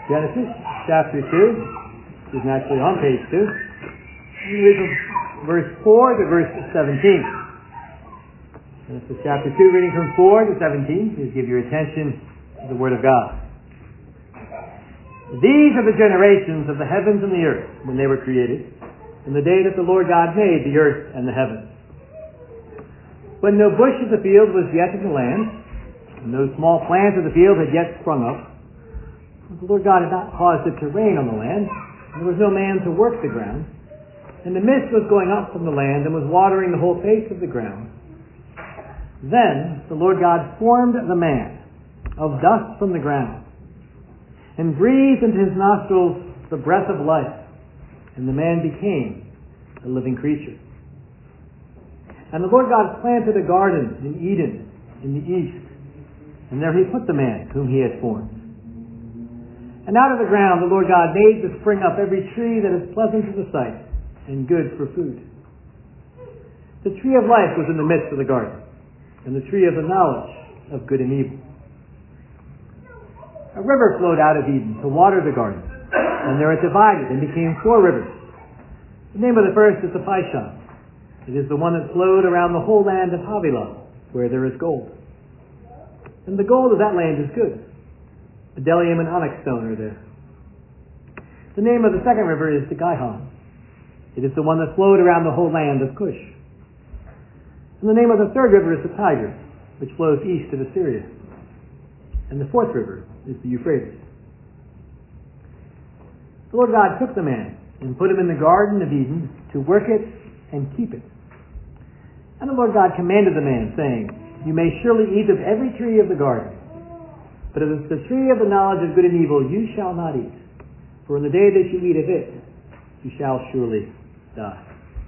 Genesis chapter 2, which is actually on page 2. We read from verse 4 to verse 17. Genesis chapter 2, reading from 4 to 17. Please give your attention to the Word of God. These are the generations of the heavens and the earth when they were created, in the day that the Lord God made the earth and the heavens. When no bush of the field was yet in the land, and no small plant of the field had yet sprung up, the Lord God had not caused it to rain on the land, and there was no man to work the ground, and the mist was going up from the land and was watering the whole face of the ground. Then the Lord God formed the man of dust from the ground, and breathed into his nostrils the breath of life, and the man became a living creature. And the Lord God planted a garden in Eden in the east, and there he put the man whom he had formed. And out of the ground the Lord God made to spring up every tree that is pleasant to the sight and good for food. The tree of life was in the midst of the garden, and the tree of the knowledge of good and evil. A river flowed out of Eden to water the garden, and there it divided and became 4 rivers. The name of the first is the Pishon. It is the one that flowed around the whole land of Havilah, where there is gold. And the gold of that land is good. Bdellium and onyx stone are there. The name of the second river is the Gihon. It is the one that flowed around the whole land of Cush. And the name of the third river is the Tigris, which flows east of Assyria. And the fourth river is the Euphrates. The Lord God took the man and put him in the Garden of Eden to work it and keep it. And the Lord God commanded the man, saying, "You may surely eat of every tree of the garden, but of the tree of the knowledge of good and evil you shall not eat. For in the day that you eat of it, you shall surely die."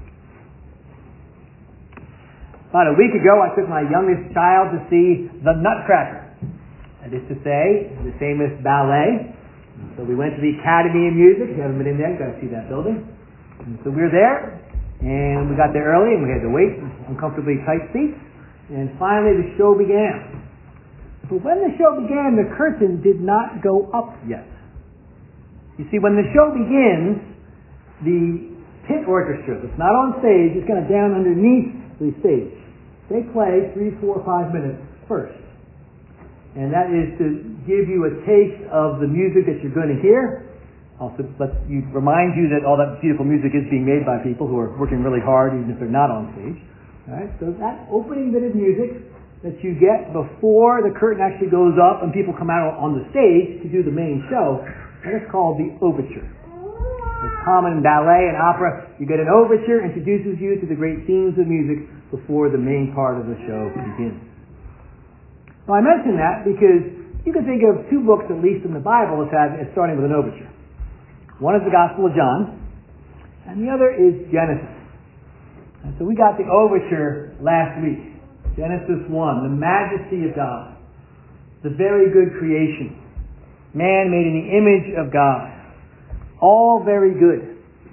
About a week ago, I took my youngest child to see The Nutcracker. That is to say, the famous ballet. So we went to the Academy of Music. If you haven't been in there, you've got to see that building. And so we were there, and we got there early, and we had to wait in uncomfortably tight seats. And finally, the show began. But when the show began, the curtain did not go up yet. You see, when the show begins, the pit orchestra that's not on stage is kind of down underneath the stage. They play 3, 4, 5 minutes first. And that is to give you a taste of the music that you're going to hear. Also, remind you that all that beautiful music is being made by people who are working really hard, even if they're not on stage. All right? So that opening bit of music that you get before the curtain actually goes up and people come out on the stage to do the main show, that is called the overture. It's common in ballet and opera. You get an overture, introduces you to the great themes of music before the main part of the show begins. Now I mention that because you can think of 2 books, at least in the Bible, as starting with an overture. One is the Gospel of John, and the other is Genesis. And so we got the overture last week. Genesis 1, the majesty of God, the very good creation, man made in the image of God, all very good.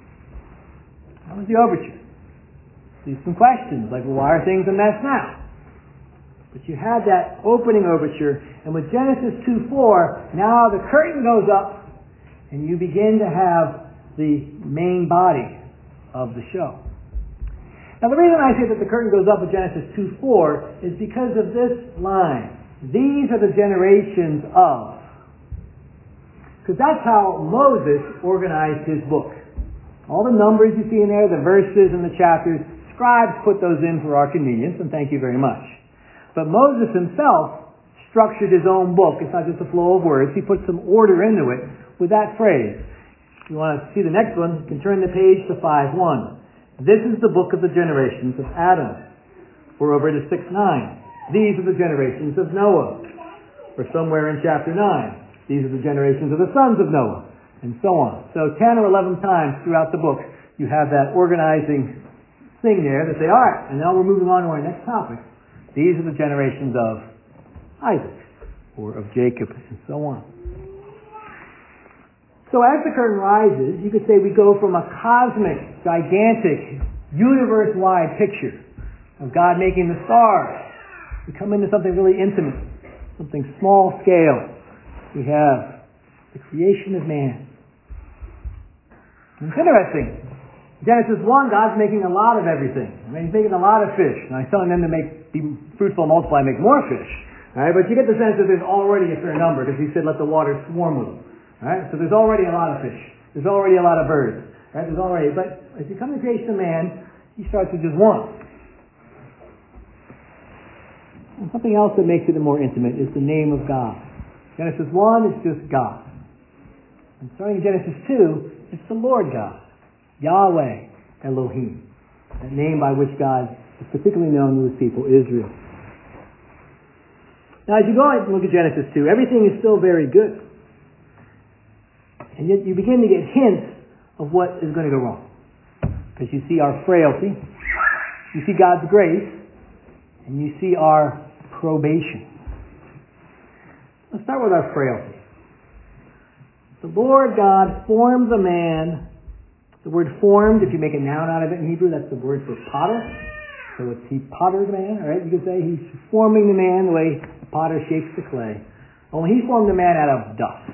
That was the overture. There's some questions like, well, why are things a mess now? But you had that opening overture, and with Genesis 2:4, now the curtain goes up, and you begin to have the main body of the show. Now the reason I say that the curtain goes up with Genesis 2:4 is because of this line. These are the generations of. Because that's how Moses organized his book. All the numbers you see in there, the verses and the chapters, scribes put those in for our convenience, and thank you very much. But Moses himself structured his own book. It's not just a flow of words. He put some order into it with that phrase. If you want to see the next one, you can turn the page to 5:1. This is the book of the generations of Adam. Or over to 6:9. These are the generations of Noah. Or somewhere in chapter 9. These are the generations of the sons of Noah. And so on. So 10 or 11 times throughout the book, you have that organizing thing there that say, all right, and now we're moving on to our next topic. These are the generations of Isaac. Or of Jacob. And so on. So as the curtain rises, you could say we go from a cosmic, gigantic, universe-wide picture of God making the stars. We come into something really intimate, something small scale. We have The creation of man. And it's interesting. Genesis 1, God's making a lot of everything. He's making a lot of fish. Now He's telling them to be fruitful, multiply, make more fish. All right, but you get the sense that there's already a fair number because He said, let the waters swarm with them. All right, so there's already a lot of fish. There's already a lot of birds. All right, there's already. But as you come to the creation of man, He starts with just one. And something else that makes it more intimate is the name of God. Genesis 1 is just God. And starting in Genesis 2, it's the Lord God. Yahweh Elohim, that name by which God is particularly known to His people, Israel. Now, as you go and look at Genesis 2, everything is still very good. And yet you begin to get hints of what is going to go wrong. Because you see our frailty, you see God's grace, and you see our probation. Let's start with our frailty. The Lord God formed the man. The word formed, if you make a noun out of it in Hebrew, that's the word for potter. So it's He pottered the man, all right? You could say He's forming the man the way the potter shapes the clay. Only He formed the man out of dust.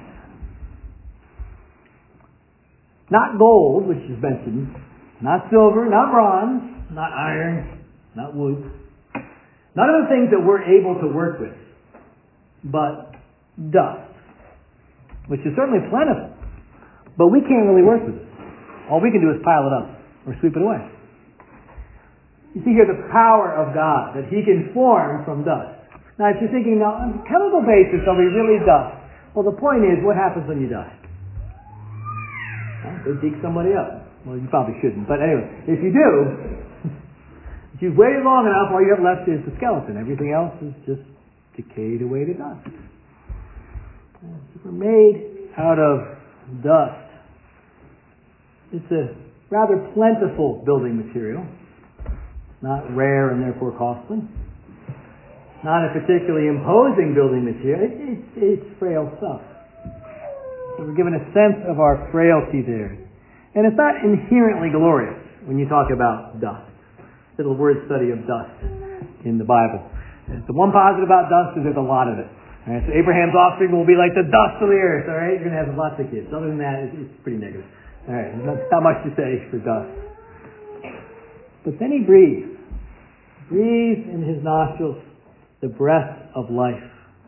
Not gold, which is mentioned. Not silver, not bronze, not iron, not wood. None of the things that we're able to work with. But dust. Which is certainly plentiful. But we can't really work with it. All we can do is pile it up or sweep it away. You see here the power of God, that He can form from dust. Now, if you're thinking, now, on a chemical basis, are we really dust? Well, the point is, what happens when you die? Well, they dig somebody up. Well, you probably shouldn't. But anyway, if you do, if you've waited long enough, all you have left is the skeleton. Everything else is just decayed away to dust. We're made out of dust. It's a rather plentiful building material. Not rare and therefore costly. Not a particularly imposing building material. It's frail stuff. So we're given a sense of our frailty there. And it's not inherently glorious when you talk about dust. Little word study of dust in the Bible. And the one positive about dust is there's a lot of it. All right, so Abraham's offspring will be like the dust of the earth. All right, you're going to have lots of kids. Other than that, it's pretty negative. All right, not much to say for dust. But then He breathed in His nostrils the breath of life.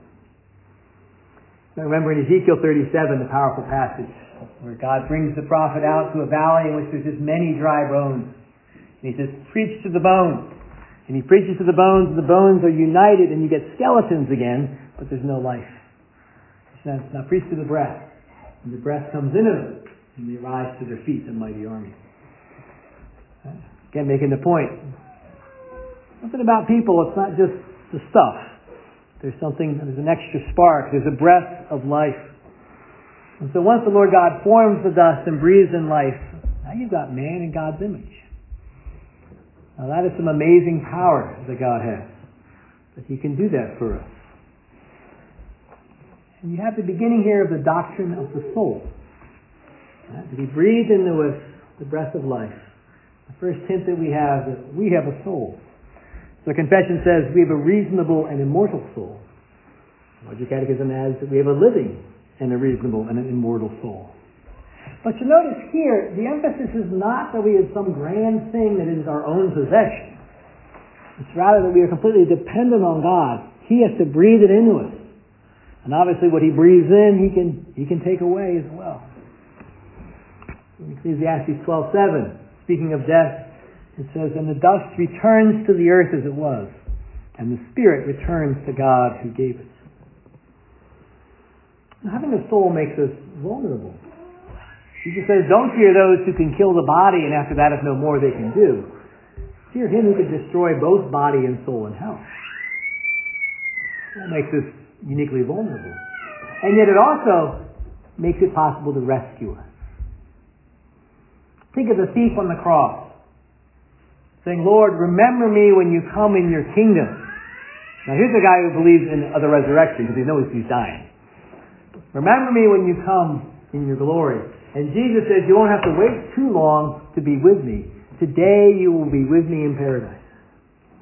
I remember in Ezekiel 37, the powerful passage where God brings the prophet out to a valley in which there's just many dry bones. And He says, preach to the bones. And He preaches to the bones, and the bones are united, and you get skeletons again, but there's no life. He says, now preach to the breath. And the breath comes into them. And they rise to their feet, a mighty army. Again, making the point. Something about people, it's not just the stuff. There's an extra spark. There's a breath of life. And so once the Lord God forms the dust and breathes in life, now you've got man in God's image. Now that is some amazing power that God has. That He can do that for us. And you have the beginning here of the doctrine of the soul. That He breathed into us the breath of life. The first hint that we have a soul. So the confession says we have a reasonable and immortal soul. Larger Catechism adds that we have a living and a reasonable and an immortal soul. But you notice here, the emphasis is not that we have some grand thing that is our own possession. It's rather that we are completely dependent on God. He has to breathe it into us. And obviously what He breathes in, He can take away as well. In Ecclesiastes 12:7, speaking of death, it says, and the dust returns to the earth as it was, and the spirit returns to God who gave it. Now, having a soul makes us vulnerable. Jesus says, don't fear those who can kill the body, and after that, if no more, they can do. Fear Him who can destroy both body and soul in hell. That makes us uniquely vulnerable. And yet it also makes it possible to rescue us. Think of the thief on the cross, saying, Lord, remember me when you come in your kingdom. Now here's a guy who believes in the resurrection because he knows he's dying. Remember me when you come in your glory. And Jesus says, you won't have to wait too long to be with me. Today you will be with me in paradise.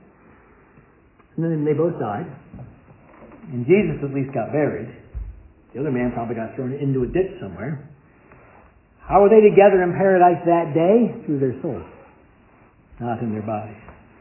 And then they both died. And Jesus at least got buried. The other man probably got thrown into a ditch somewhere. How were they together in paradise that day? Through their souls, not in their bodies.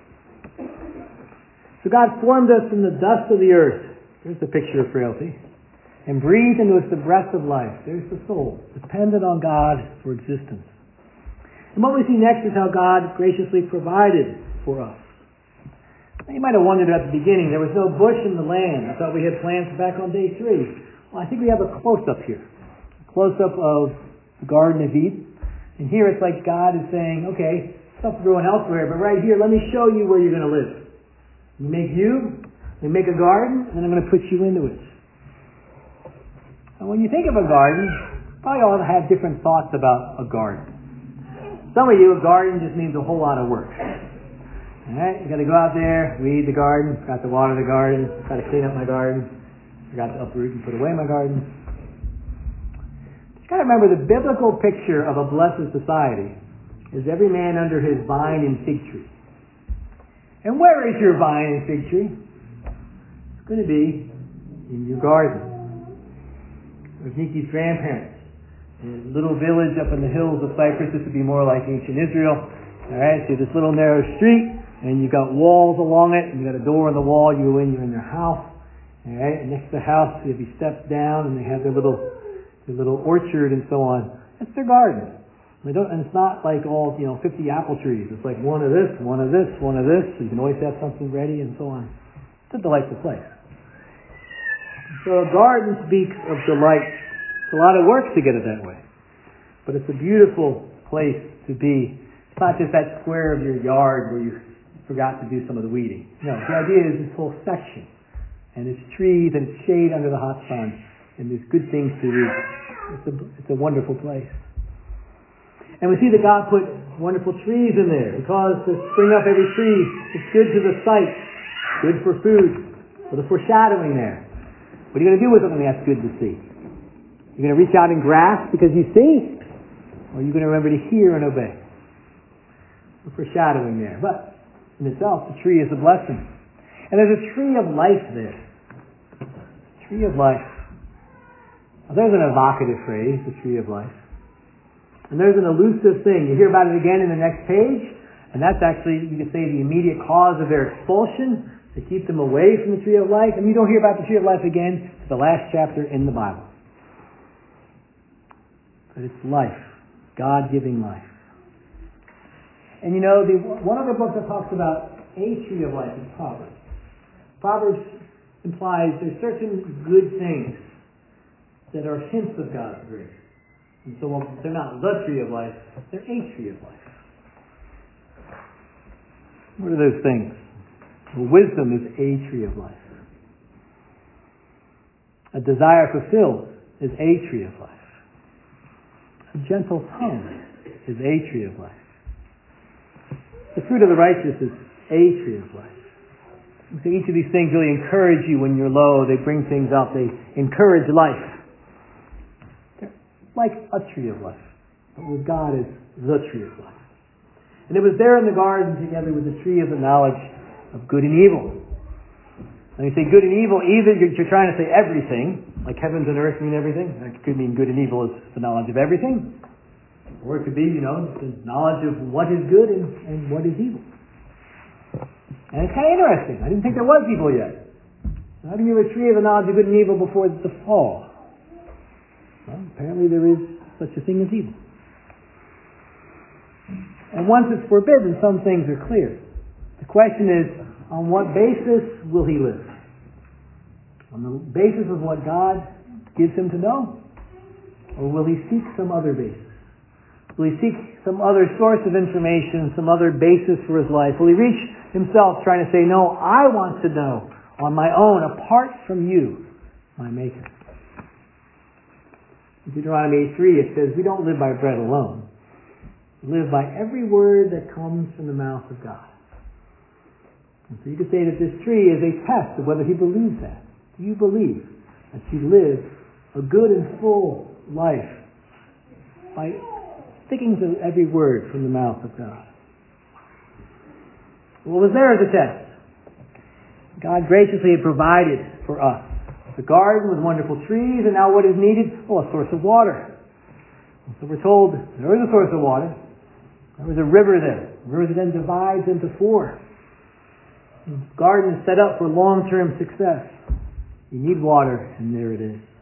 So God formed us from the dust of the earth. There's the picture of frailty. And breathed into us the breath of life. There's the soul, dependent on God for existence. And what we see next is how God graciously provided for us. Now, you might have wondered at the beginning, there was no bush in the land. I thought we had plans back on day 3. Well, I think we have a close-up here. A close-up of the Garden of Eden. And here it's like God is saying, okay, stuff's growing elsewhere, but right here, let me show you where you're going to live. We make a garden, and then I'm going to put you into it. And when you think of a garden, you probably all have different thoughts about a garden. Some of you, a garden just means a whole lot of work. Alright, you got to go out there, weed the garden, got to water the garden, got to clean up my garden, forgot to uproot and put away my garden. You got to remember the biblical picture of a blessed society is every man under his vine and fig tree. And where is your vine and fig tree? It's going to be in your garden. There's Niki's grandparents. In a little village up in the hills of Cyprus. This would be more like ancient Israel. Alright, so this little narrow street, and you've got walls along it, and you've got a door in the wall, you go in, you're in their house. Alright, and next to the house, there'll be steps down, and they have their little orchard and so on. That's their garden. And it's not like all, 50 apple trees. It's like one of this, one of this, one of this. So you can always have something ready and so on. It's a delightful place. So a garden speaks of delight. It's a lot of work to get it that way. But it's a beautiful place to be. It's not just that square of your yard where you forgot to do some of the weeding. No, the idea is this whole section. And it's trees and it's shade under the hot sun. And there's good things to read. It's a wonderful place. And we see that God put wonderful trees in there. He caused to spring up every tree. It's good to the sight. Good for food. With a foreshadowing there. What are you going to do with something that's good to see? You're going to reach out and grasp because you see? Or are you going to remember to hear and obey? A foreshadowing there. But in itself, the tree is a blessing. And there's a tree of life there. Tree of life. Now, there's an evocative phrase, the tree of life. And there's an elusive thing. You hear about it again in the next page. And that's actually, you could say, the immediate cause of their expulsion. To keep them away from the tree of life. And you don't hear about the tree of life again to the last chapter in the Bible. But it's life. God-giving life. And one other book that talks about a tree of life is Proverbs. Proverbs implies there's certain good things that are hints of God's grace. And so they're not the tree of life, they're a tree of life. What are those things? Well, wisdom is a tree of life. A desire fulfilled is a tree of life. A gentle tongue is a tree of life. The fruit of the righteous is a tree of life. So each of these things really encourage you when you're low. They bring things up. They encourage life. They're like a tree of life. But with God is the tree of life. And it was there in the garden together with the tree of the knowledge of good and evil. When you say good and evil, either you're trying to say everything, like heavens and earth mean everything. That could mean good and evil is the knowledge of everything. Or it could be, the knowledge of what is good and what is evil. And it's kind of interesting. I didn't think there was evil yet. How can you have a tree of the knowledge of good and evil before the fall? Well, apparently there is such a thing as evil. And once it's forbidden, some things are clear. The question is, on what basis will he live? On the basis of what God gives him to know? Or will he seek some other basis? Will he seek some other source of information, some other basis for his life? Will he reach himself trying to say, no, I want to know on my own, apart from you, my Maker? In Deuteronomy 8:3 it says, we don't live by bread alone. We live by every word that comes from the mouth of God. And so you could say that this tree is a test of whether he believes that. Do you believe that you live a good and full life by sticking to every word from the mouth of God? What was there as a test? God graciously had provided for us The garden with wonderful trees, and now what is needed? Well, a source of water. So we're told there is a source of water. There was a river there. A river that then divides into four. The garden is set up for long-term success. You need water, and there it is.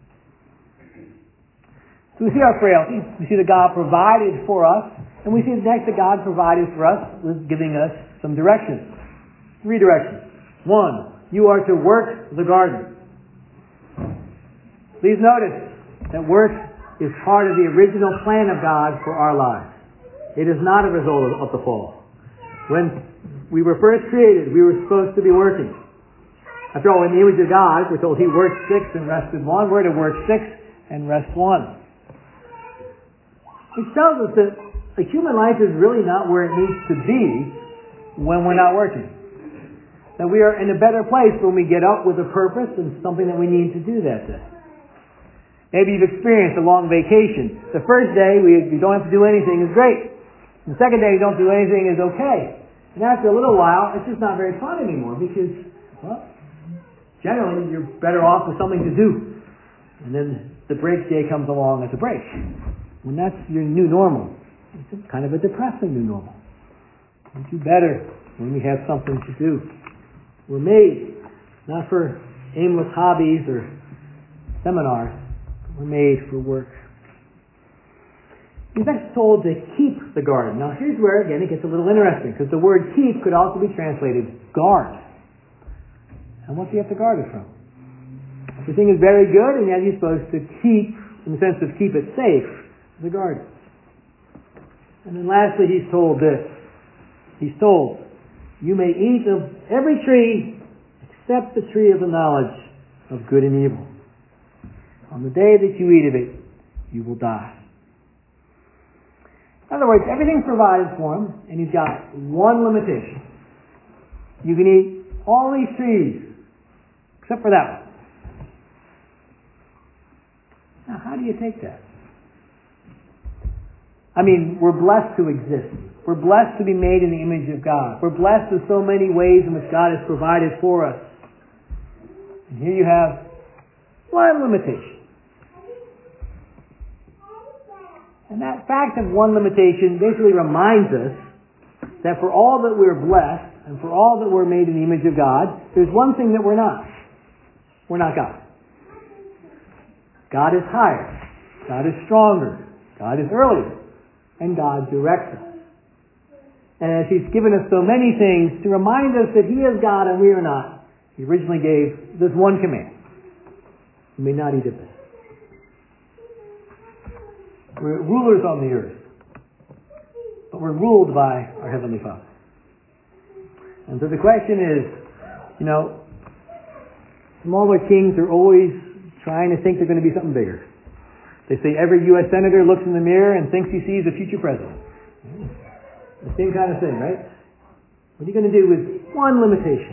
So we see our frailty. We see that God provided for us. And we see next that God provided for us with giving us some directions. 3 directions. 1, you are to work the garden. Please notice that work is part of the original plan of God for our lives. It is not a result of the fall. When we were first created, we were supposed to be working. After all, in the image of God, we're told He worked 6 and rested 1. We're to work 6 and rest 1. Which tells us that the human life is really not where it needs to be when we're not working. That we are in a better place when we get up with a purpose and something that we need to do that day. Maybe you've experienced a long vacation. The first day you don't have to do anything is great. The second day you don't do anything is okay. And after a little while, it's just not very fun anymore because, well, generally you're better off with something to do. And then the break day comes along as a break. When that's your new normal, it's kind of a depressing new normal. We do better when we have something to do. We're made not for aimless hobbies or seminars. We're made for work. He's next told to keep the garden. Now here's where, again, it gets a little interesting, because the word keep could also be translated guard. And what do you have to guard it from? Everything is very good, and yet you're supposed to keep, in the sense of keep it safe, the garden. And then lastly, he's told this. He's told, you may eat of every tree except the tree of the knowledge of good and evil. On the day that you eat of it, you will die. In other words, everything's provided for him, and he's got one limitation. You can eat all these trees, except for that one. Now, how do you take that? I mean, we're blessed to exist. We're blessed to be made in the image of God. We're blessed in so many ways in which God has provided for us. And here you have one limitation. And that fact of one limitation basically reminds us that for all that we're blessed and for all that we're made in the image of God, there's one thing that we're not. We're not God. God is higher. God is stronger. God is earlier. And God directs us. And as He's given us so many things to remind us that He is God and we are not, He originally gave this one command. You may not eat of this. We're rulers on the earth, but we're ruled by our Heavenly Father. And so the question is, smaller kings are always trying to think they're going to be something bigger. They say every U.S. senator looks in the mirror and thinks he sees a future president. The same kind of thing, right? What are you going to do with one limitation?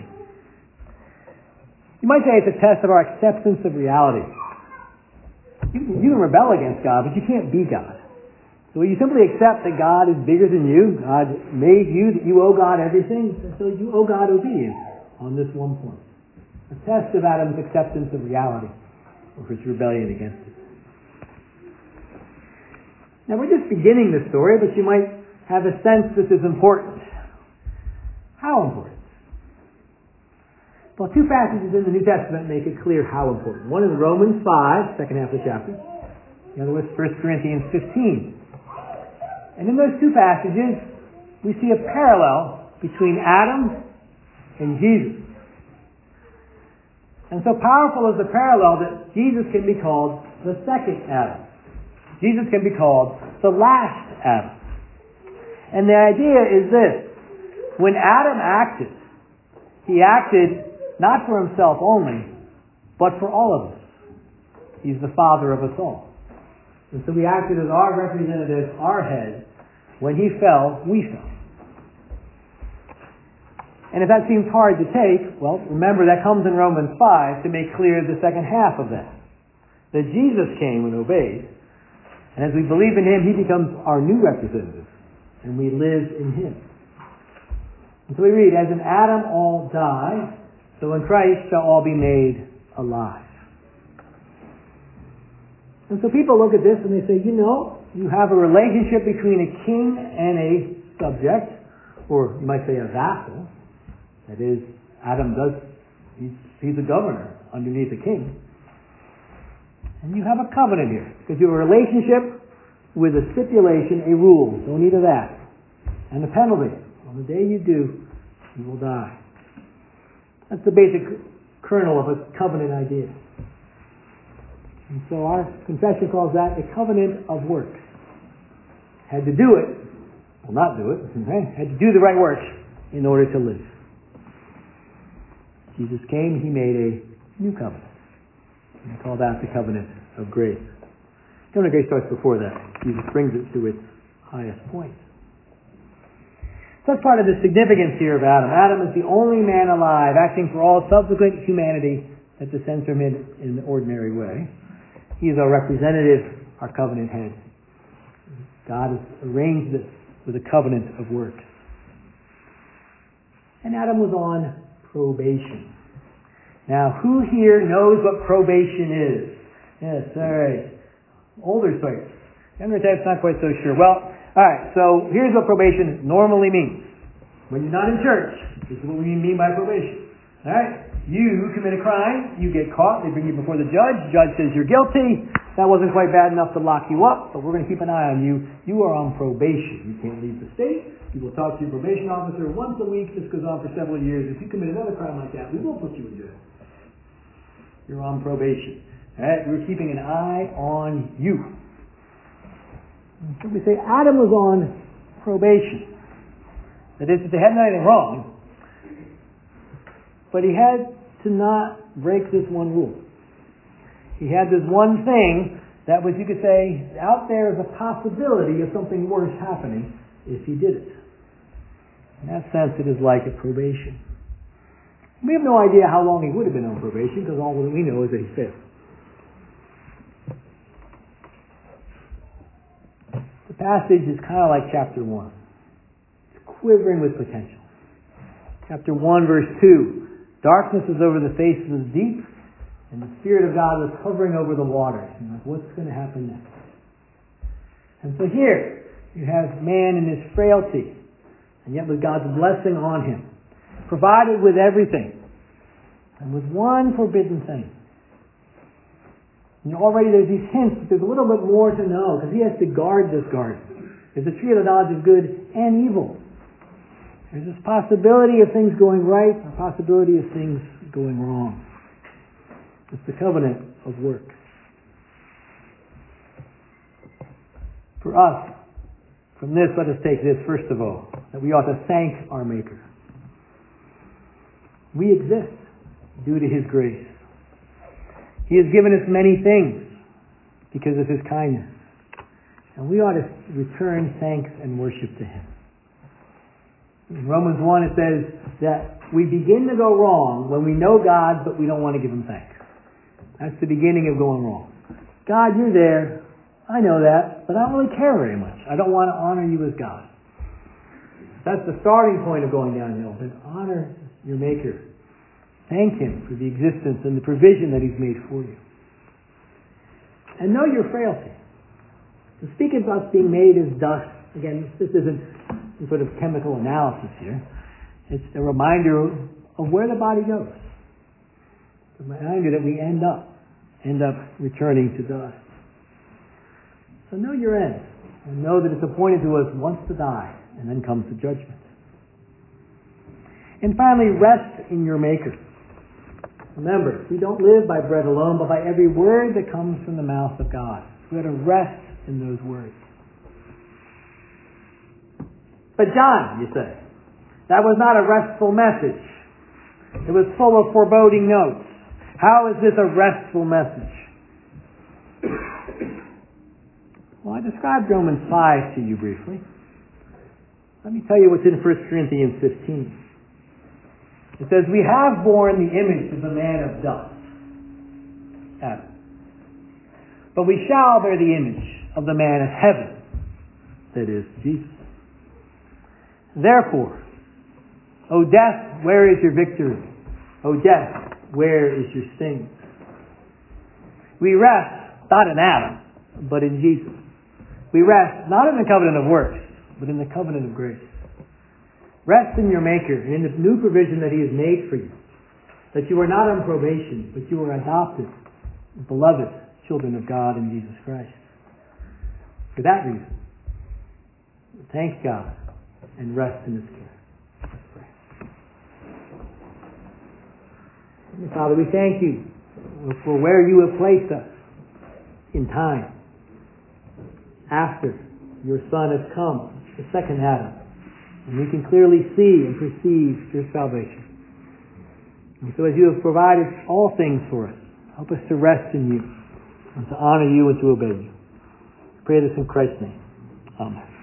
You might say it's a test of our acceptance of reality. You can rebel against God, but you can't be God. So you simply accept that God is bigger than you. God made you, that you owe God everything, so you owe God obedience on this one point. A test of Adam's acceptance of reality, or his rebellion against it. Now we're just beginning the story, but you might have a sense this is important. How important? Well, 2 passages in the New Testament make it clear how important. One is Romans 5, second half of the chapter. The other was 1 Corinthians 15. And in those 2 passages, we see a parallel between Adam and Jesus. And so powerful is the parallel that Jesus can be called the second Adam. Jesus can be called the last Adam. And the idea is this. When Adam acted, he acted not for himself only, but for all of us. He's the father of us all. And so he acted as our representative, our head. When he fell, we fell. And if that seems hard to take, well, remember that comes in Romans 5 to make clear the second half of that. That Jesus came and obeyed. And as we believe in Him, He becomes our new representative. And we live in Him. And so we read, as in Adam all die, so in Christ shall all be made alive. And so people look at this and they say, you have a relationship between a king and a subject, or you might say a vassal. That is, he's a governor underneath the king. And you have a covenant here, because you have a relationship with a stipulation, a rule. Don't eat of that. And a penalty. On the day you do, you will die. That's the basic kernel of a covenant idea. And so our confession calls that a covenant of works. Had to do it, well, not do it, right? Had to do the right works in order to live. Jesus came, he made a new covenant. And we call that the covenant of grace. The covenant of grace starts before that. Jesus brings it to its highest point. So that's part of the significance here of Adam. Adam is the only man alive acting for all subsequent humanity that descends from him in the ordinary way. He is our representative, our covenant head. God has arranged this with a covenant of works. And Adam was on probation. Now, who here knows what probation is? Yes, all right. Older types. Younger types, not quite so sure. Well, all right, so here's what probation normally means. When you're not in church, this is what we mean by probation. All right? You commit a crime, you get caught, they bring you before the judge says you're guilty. That wasn't quite bad enough to lock you up, but we're going to keep an eye on you. You are on probation. You can't leave the state. You will talk to your probation officer once a week. This goes on for several years. If you commit another crime like that, we will put you in jail. You're on probation. All right? We're keeping an eye on you. So we say Adam was on probation. That is, they hadn't done anything wrong, but he had to not break this one rule. He had this one thing that was, you could say, out there as a possibility of something worse happening if he did it. In that sense, it is like a probation. We have no idea how long he would have been on probation, because all that we know is that he failed. The passage is kind of like chapter 1. It's quivering with potential. Chapter 1, verse 2. Darkness was over the face of the deep, and the Spirit of God was hovering over the waters. And like, what's going to happen next? And so here, you have man in his frailty, and yet with God's blessing on him, provided with everything, and with one forbidden thing. And already there's these hints that there's a little bit more to know, because he has to guard this garden. There's a tree of the knowledge of good and evil. There's this possibility of things going right, a possibility of things going wrong. It's the covenant of works. For us, from this, let us take this first of all, that we ought to thank our Maker. We exist due to His grace. He has given us many things because of His kindness. And we ought to return thanks and worship to Him. In Romans 1 it says that we begin to go wrong when we know God but we don't want to give Him thanks. That's the beginning of going wrong. God, you're there. I know that, but I don't really care very much. I don't want to honor you as God. That's the starting point of going downhill. But honor your Maker. Thank Him for the existence and the provision that He's made for you. And know your frailty. To speak about being made as dust, again, this isn't some sort of chemical analysis here. It's a reminder of where the body goes. It's a reminder that we end up returning to dust. So know your end. And know that it's appointed to us once to die, and then comes the judgment. And finally, rest in your Maker. Remember, we don't live by bread alone, but by every word that comes from the mouth of God. We have to rest in those words. But John, you say, that was not a restful message. It was full of foreboding notes. How is this a restful message? Well, I described Romans 5 to you briefly. Let me tell you what's in 1 Corinthians 15. It says, we have borne the image of the man of dust, Adam. But we shall bear the image of the man of heaven, that is, Jesus. Therefore, O death, where is your victory? O death, where is your sting? We rest not in Adam, but in Jesus. We rest not in the covenant of works, but in the covenant of grace. Rest in your Maker and in the new provision that He has made for you. That you are not on probation, but you are adopted, beloved children of God in Jesus Christ. For that reason, thank God and rest in His care. Let's pray. Father, we thank You for where You have placed us in time after Your Son has come, the second Adam, and we can clearly see and perceive Your salvation. And so as You have provided all things for us, help us to rest in You and to honor You and to obey You. I pray this in Christ's name. Amen.